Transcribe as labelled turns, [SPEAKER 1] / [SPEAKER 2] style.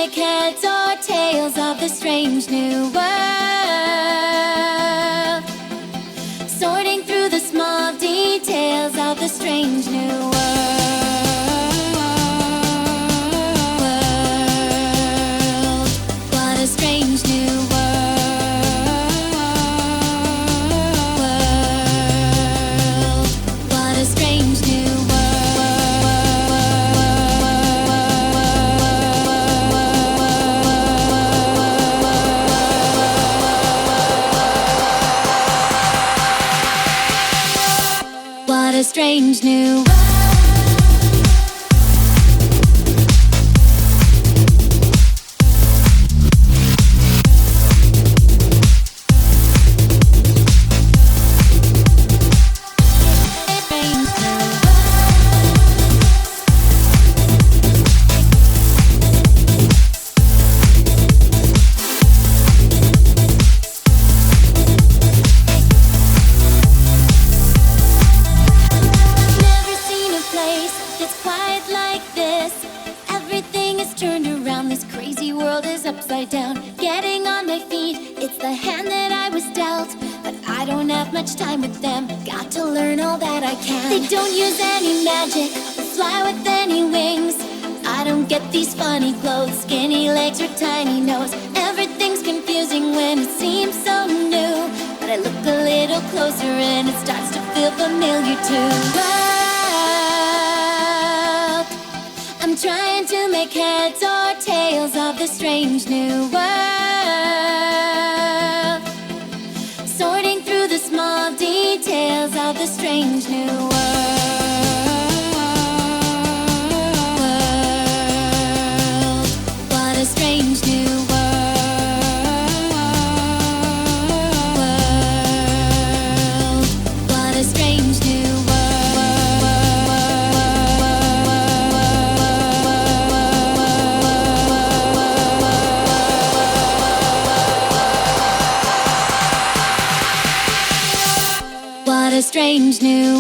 [SPEAKER 1] make heads or tails of the strange new world. Sorting through the small details of the strange new world. What a strange new world. What a strange new world. What a strange new world. Turned around, this crazy world is upside down. Getting on my feet, it's the hand that I was dealt. But I don't have much time with them, got to learn all that I can. They don't use any magic or fly with any wings. I don't get these funny clothes, skinny legs or tiny nose. Everything's confusing when it seems so new. But I look a little closer and it starts to feel familiar too. I'm trying to make heads or tails of the strange new world. Sorting through the small details of the strange new world. What a strange new world. What a strange new world. What a strange new